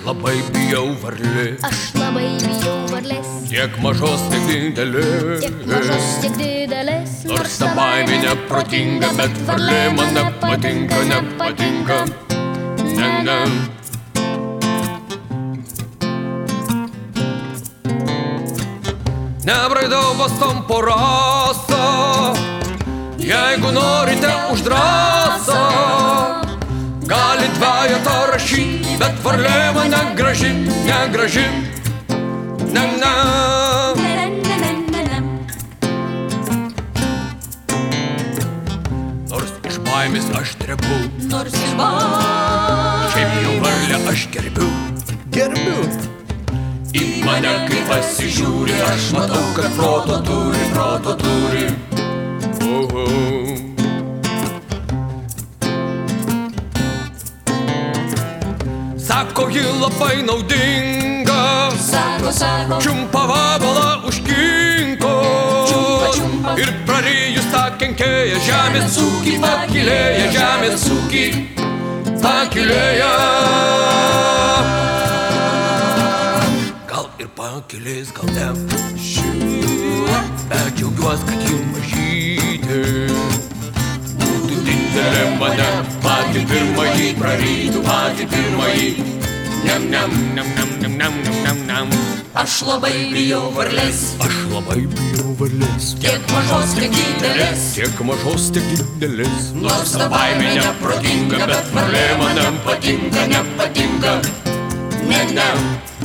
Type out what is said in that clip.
labai bijau varlės. Aš labai bijau varlės. Tiek mažos, tiek didelės. Tiek mažos, tiek didelės. Nors ta baimė neprotinga, bet varlė man nepatinka, nepatinka. Ne, ne. Nebraidau bastom po rasą, jeigu norite už drąsą. Gali dvejetą rašyti, bet varlė man negraži, negraži. Ne, ne. Nors iš baimės aš drebu, Nors iš baimės. šiaip jau varlę aš gerbiu. Gerbiu. Į mane kai pasižiūri, aš matau, kad proto turi, proto turi. Sako, ji labai naudinga. Sako, Čiumpa vabalą už kinkos. Čiumpa. Ir prarijus tą kenkėją, žemės ūkį pakilėja, žemės ūkį pakilėja. Gal ir pakilės, gal ne. Bet džiaugiuos, kad ji mažytė. Būtų didelė mane, patį pirmąjį prarytų, patį pirmąjį. Niam, niam, niam, niam, niam, niam, niam, niam, niam. Aš labai bijau varlės. Aš labai bijau varlės. Tiek mažos, tiek didelės. Tiek mažos, tiek didelės. Nors ta baimė neprotinga, bet varlė man nepatinka, nepatinka. Ne, ne.